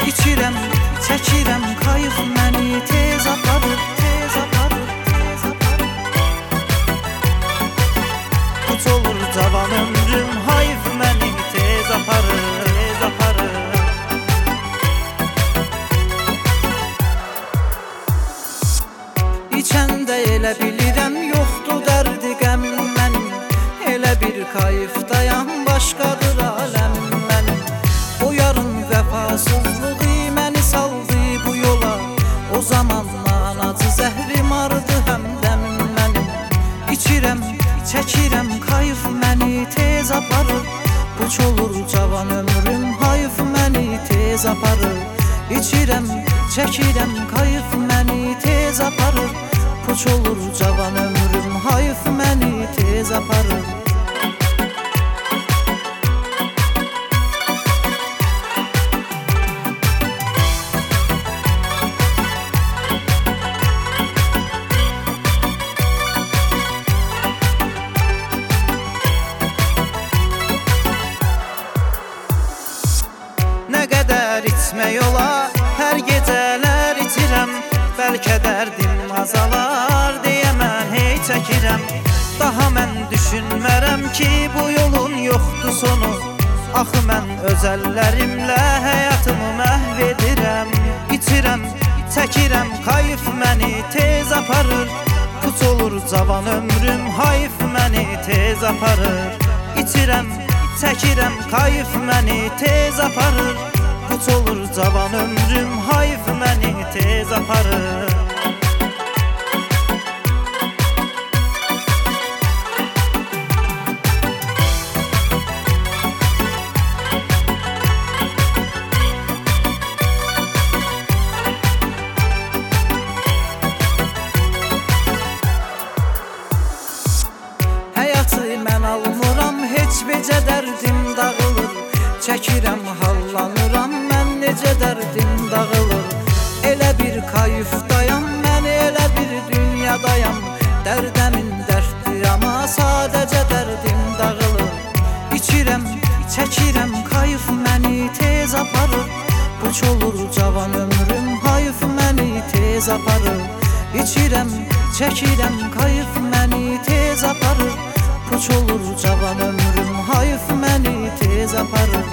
İçirəm, çəkirəm kayıf məni tez aparır, tez aparır, tez aparır. Puç olur cavan ömrüm, hayf məni tez aparır, tez aparır. İçəndə elə bilirəm, yoxdur dərdi qəmim mənim. Elə bir kayıfdayam, başqadır aləmim mənim. O yarın vəfasızlığı məni saldı bu yola. O zamandan acı zəhrim ardı həmdəmim mənim. İçirəm, çəkirəm kayıf məni tez aparır. Puç olur cavan ömrüm, hayf məni tez aparır. İçirəm, çəkirəm kayıf məni tez aparır. Puç olur cavan ömrüm, hayf məni tez aparır. Nə qədər içmək ola, hər gecələr içirəm. Bəlkə dərdim azalar deyə mən hey çəkirəm. Daha mən düşünmərəm ki, bu yolun yoxdur sonu. Axı mən öz əllərimlə həyatımı məhv edirəm. İçirəm, çəkirəm kayıf məni tez aparır. Puç olur cavan ömrüm, hayf məni tez aparır. İçirəm, çəkirəm kayıf məni tez aparır. Puç olur cavan ömrüm, hayf məni tez aparır. Həyatı mən almıram, heç becə dərdim dağılır. Çəkirəm, hallanıram, mən necə dərdim dağılır. Elə bir kayıfdayam, mən elə bir dünyadayam. Dərdəmin dərddir, amma sadəcə dərdim dağılır. İçirəm, çəkirəm kayıf məni tez aparır. Puç olur cavan ömrüm, hayf məni tez aparır. İçirəm, çəkirəm kayıf məni tez aparır. Puç olur cavan ömrüm, hayf məni tez aparır.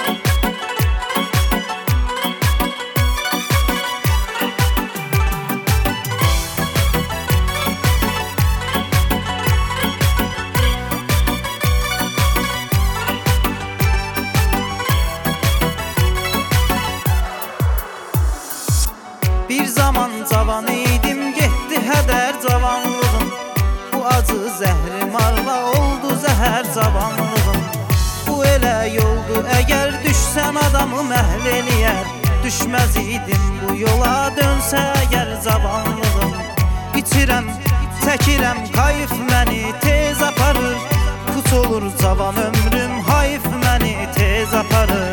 Bir zaman cavan idim, getdi hədər cavanlığım. Bu acı zəhrim arla oldu zəhər cavanlığım. Bu elə yoldu, əgər düşsən adamı məhv eləyər. Düşməz idim bu yola, dönsə əgər cavanlığım. İçirəm, çəkirəm kayıf məni tez aparır. Puç olur cavan ömrüm, hayf məni tez aparır.